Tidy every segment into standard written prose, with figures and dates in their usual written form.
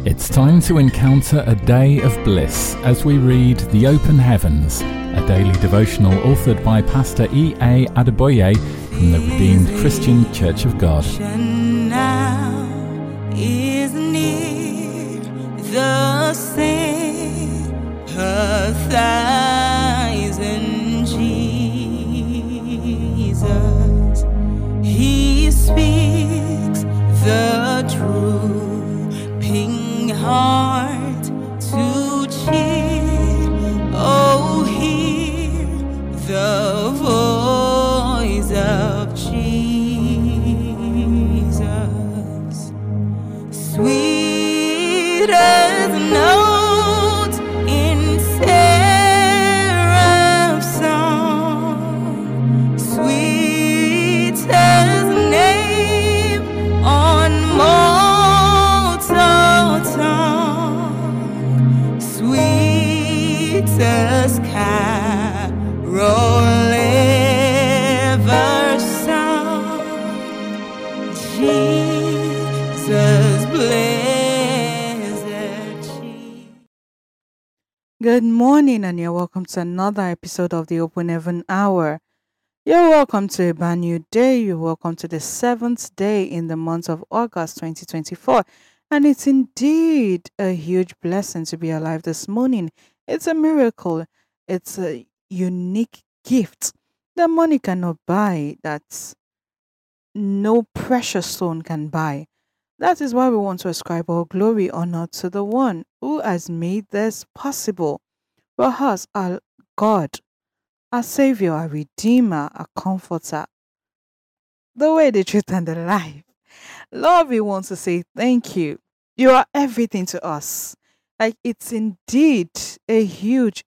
It's time to encounter a day of bliss as we read The Open Heavens, a daily devotional authored by Pastor E.A. Adeboye from the Redeemed Christian Church of God. Now is near, the sympathize in Jesus. He speaks the drooping heart to cheer. Oh, hear the voice of Jesus. Sweet as notes in seraph's song, sweet as name on mortal tongue, sweet as carol ever sung. Jesus, blessed Jesus. Good morning, and you're welcome to another episode of the Open Heaven Hour. You're welcome to a brand new day. You're welcome to the 7th day in the month of August 2024. And it's indeed a huge blessing to be alive this morning. It's a miracle. It's a unique gift that money cannot buy, that no precious stone can buy. That is why we want to ascribe all glory, honor to the one who has made this possible for us, our God, our Savior, our Redeemer, our Comforter, the way, the truth, and the life. Lord, we want to say thank you. You are everything to us. Like, it's indeed a huge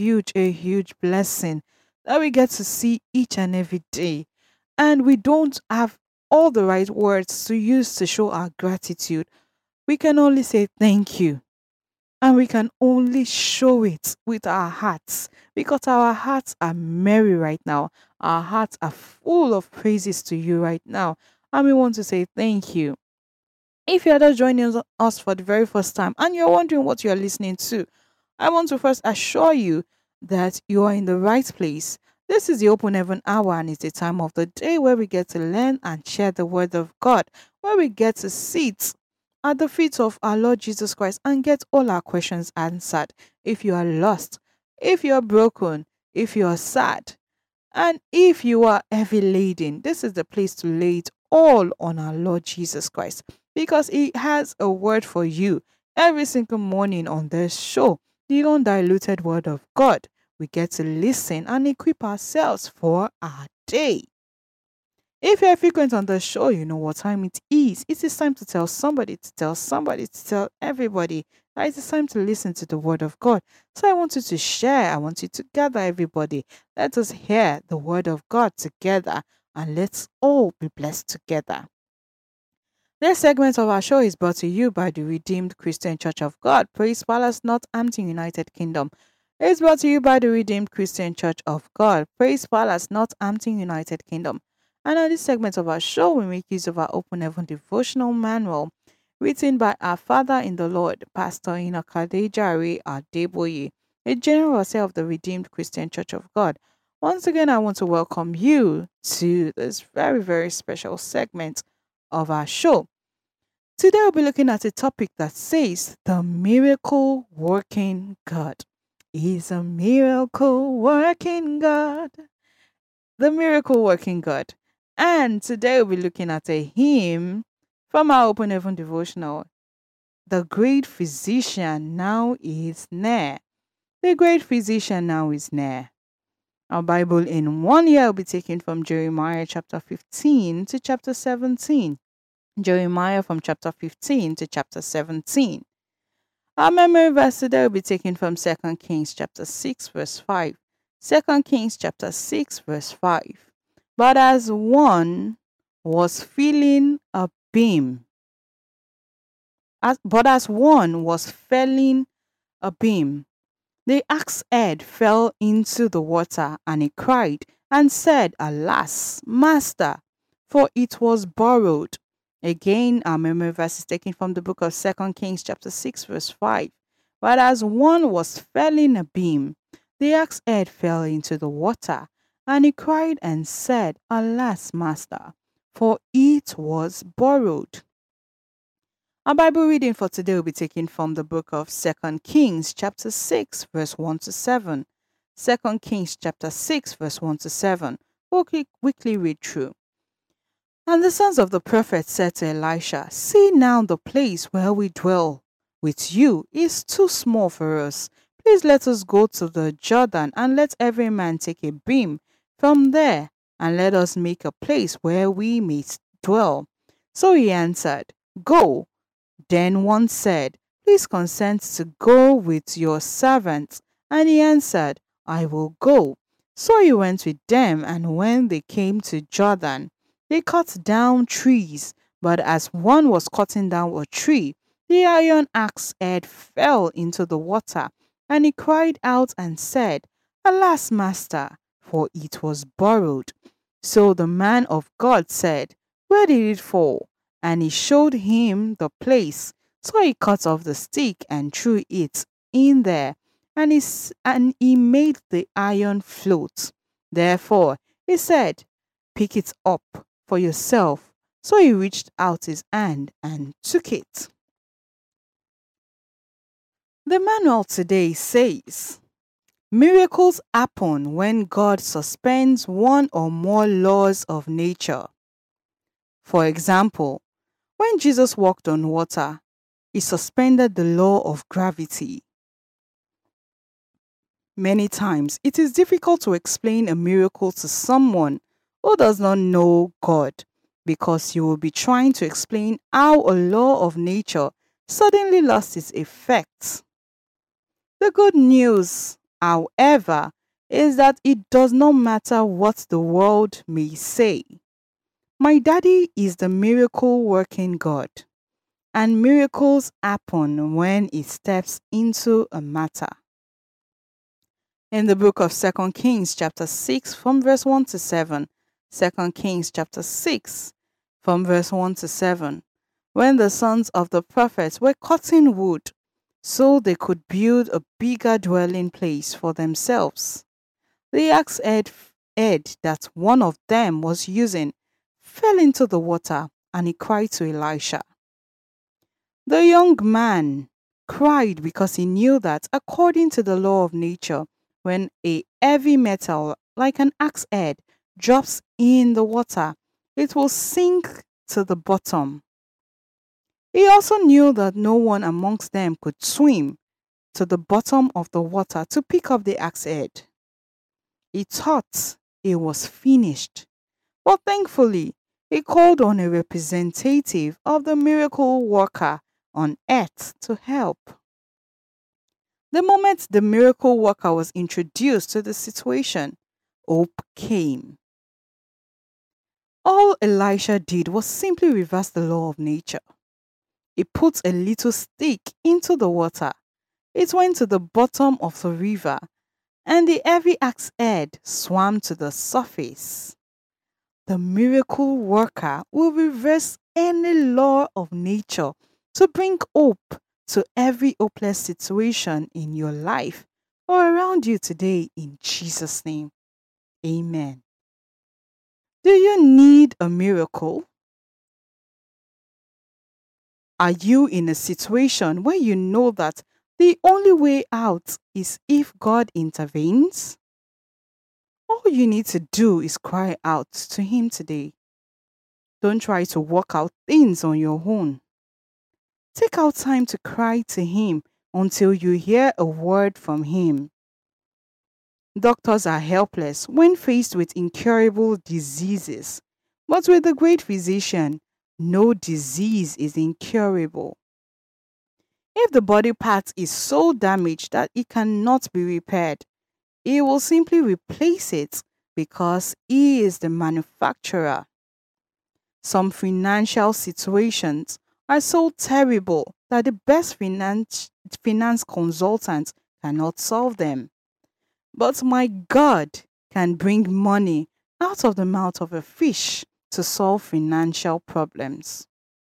blessing that we get to see each and every day. And we don't have all the right words to use to show our gratitude. We can only say thank you. And we can only show it with our hearts, because our hearts are merry right now. Our hearts are full of praises to you right now. And we want to say thank you. If you're just joining us for the very first time and you're wondering what you're listening to, I want to first assure you that you are in the right place. This is the Open Heaven Hour, and it's a time of the day where we get to learn and share the Word of God, where we get to sit at the feet of our Lord Jesus Christ and get all our questions answered. If you are lost, if you are broken, if you are sad, and if you are heavy laden, this is the place to lay it all on our Lord Jesus Christ, because He has a word for you every single morning on this show, the undiluted Word of God. We get to listen and equip ourselves for our day. If you're frequent on the show, you know what time it is. It is time to tell somebody, to tell everybody that it is time to listen to the Word of God. So I want you to share. I want you to gather everybody. Let us hear the Word of God together, and let's all be blessed together. This segment of our show is brought to you by the Redeemed Christian Church of God, Praise Palace, Northampton, United Kingdom. It's brought to you by the Redeemed Christian Church of God, Praise Palace, Northampton, United Kingdom. And on this segment of our show, we make use of our Open Heaven devotional manual, written by our Father in the Lord, Pastor Inakadejare Adeboye, a general overseer of the Redeemed Christian Church of God. Once again, I want to welcome you to this very special segment of our show. Today, we'll be looking at a topic that says the miracle working God. He's a miracle working God. The miracle working God. And today we'll be looking at a hymn from our Open Heaven devotional. The great physician now is near. The great physician now is near. Our Bible in 1 year will be taken from Jeremiah chapter 15 to chapter 17. Jeremiah from chapter 15 to chapter 17. Our memory verse today will be taken from 2 Kings chapter 6 verse 5. 2 Kings chapter 6 verse 5. But as one was felling a beam, the axe head fell into the water, and he cried and said, Alas, master, for it was borrowed. Again, our memory verse is taken from the book of 2 Kings chapter 6 verse 5. But as one was felling a beam, the axe head fell into the water, and he cried and said, Alas, master, for it was borrowed. Our Bible reading for today will be taken from the book of 2 Kings chapter 6 verse 1 to 7. 2 Kings chapter 6 verse 1 to 7. We'll quickly read through. And the sons of the prophet said to Elisha, See now, the place where we dwell with you is too small for us. Please let us go to the Jordan, and let every man take a beam from there, and let us make a place where we may dwell. So he answered, Go. Then one said, Please consent to go with your servants. And he answered, I will go. So he went with them, and when they came to Jordan, they cut down trees. But as one was cutting down a tree, the iron axe head fell into the water, and he cried out and said, Alas, master, for it was borrowed. So the man of God said, Where did it fall? And he showed him the place. So he cut off the stick and threw it in there, and he made the iron float. Therefore he said, Pick it up for yourself. So he reached out his hand and took it. The manual today says, Miracles happen when God suspends one or more laws of nature. For example, when Jesus walked on water, he suspended the law of gravity. Many times, it is difficult to explain a miracle to someone who does not know God, because you will be trying to explain how a law of nature suddenly lost its effect. The good news, however, is that it does not matter what the world may say. My daddy is the miracle working God, and miracles happen when he steps into a matter. In the book of 2 Kings chapter 6 from verse 1 to 7, 2 Kings chapter 6 from verse 1 to 7, when the sons of the prophets were cutting wood so they could build a bigger dwelling place for themselves, the axe head that one of them was using fell into the water, and he cried to Elisha. The young man cried because he knew that, according to the law of nature, when a heavy metal like an axe head drops in the water, it will sink to the bottom. He also knew that no one amongst them could swim to the bottom of the water to pick up the axe head. He thought it was finished, but thankfully, he called on a representative of the miracle worker on earth to help. The moment the miracle worker was introduced to the situation, hope came. All Elisha did was simply reverse the law of nature. He put a little stick into the water. It went to the bottom of the river, and the heavy axe head swam to the surface. The miracle worker will reverse any law of nature to bring hope to every hopeless situation in your life or around you today, in Jesus' name. Amen. Do you need a miracle? Are you in a situation where you know that the only way out is if God intervenes? All you need to do is cry out to Him today. Don't try to work out things on your own. Take out time to cry to Him until you hear a word from Him. Doctors are helpless when faced with incurable diseases, but with the great physician, no disease is incurable. If the body part is so damaged that it cannot be repaired, He will simply replace it because He is the manufacturer. Some financial situations are so terrible that the best finance consultants cannot solve them. But my God can bring money out of the mouth of a fish to solve financial problems.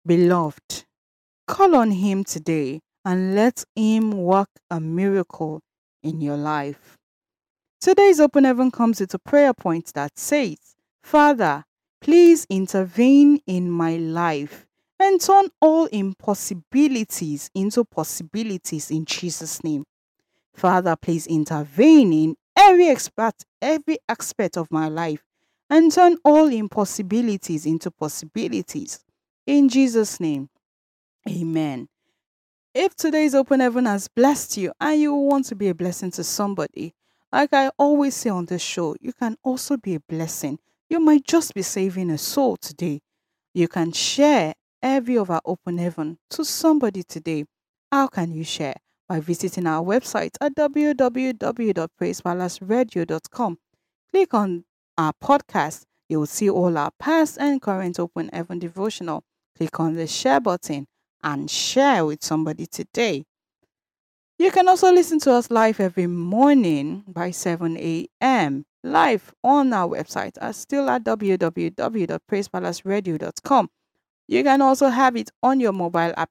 Beloved, call on Him today and let Him work a miracle in your life. Today's Open Heaven comes with a prayer point that says, Father, please intervene in my life and turn all impossibilities into possibilities in Jesus' name. Father, please intervene in every aspect of my life and turn all impossibilities into possibilities in Jesus' name. Amen. If today's Open Heaven has blessed you and you want to be a blessing to somebody, like I always say on the show, you can also be a blessing. You might just be saving a soul today. You can share every of our Open Heaven to somebody today. How can you share? By visiting our website at www.praisepalaceradio.com. Click on our podcast. You will see all our past and current Open Heaven devotional. Click on the share button and share with somebody today. You can also listen to us live every morning by 7 a.m. live on our website, still at www.praisepalaceradio.com. You can also have it on your mobile app,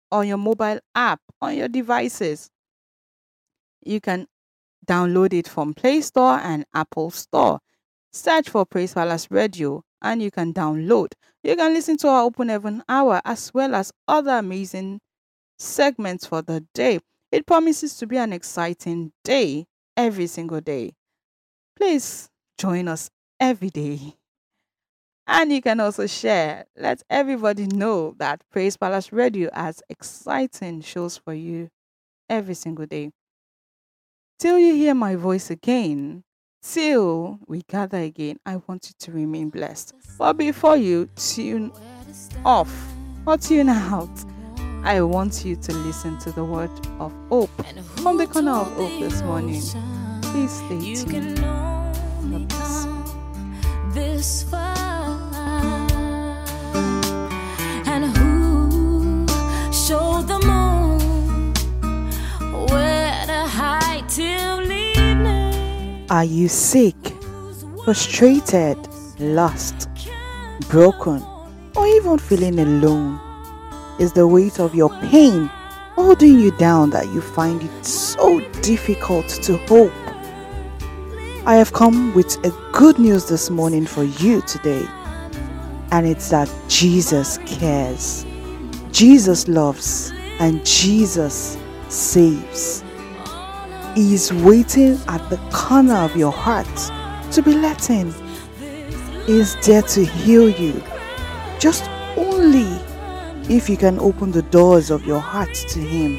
on your devices. You can download it from Play Store and Apple Store. Search for Praise Palace Radio and you can download. You can listen to our Open Heaven Hour as well as other amazing segments for the day. It promises to be an exciting day every single day. Please join us every day. And you can also share. Let everybody know that Praise Palace Radio has exciting shows for you every single day. Till you hear my voice again, till we gather again, I want you to remain blessed. But before you tune off or tune out, I want you to listen to the word of hope from the corner of hope this morning. Please stay tuned. God bless you. This far, and who showed the moon where to hide till evening? Are you sick, frustrated, lost, broken, or even feeling alone? Is the weight of your pain holding you down that you find it so difficult to hope? I have come with a good news this morning for you today, and it's that Jesus cares, Jesus loves, and Jesus saves. He is waiting at the corner of your heart to be let in. He is there to heal you, just only if you can open the doors of your heart to Him.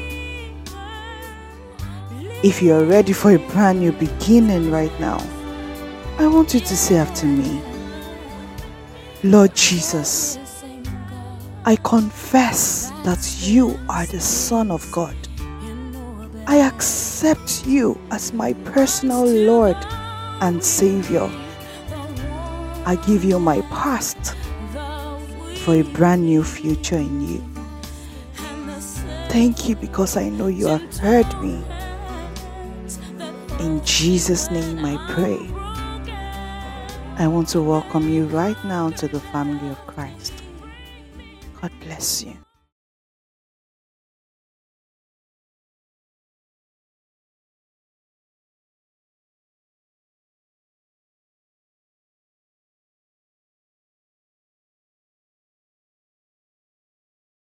If you are ready for a brand new beginning right now, I want you to say after me, Lord Jesus, I confess that you are the Son of God. I accept you as my personal Lord and Savior. I give you my past for a brand new future in you. Thank you because I know you have heard me. In Jesus' name I pray. I want to welcome you right now to the family of Christ. God bless you.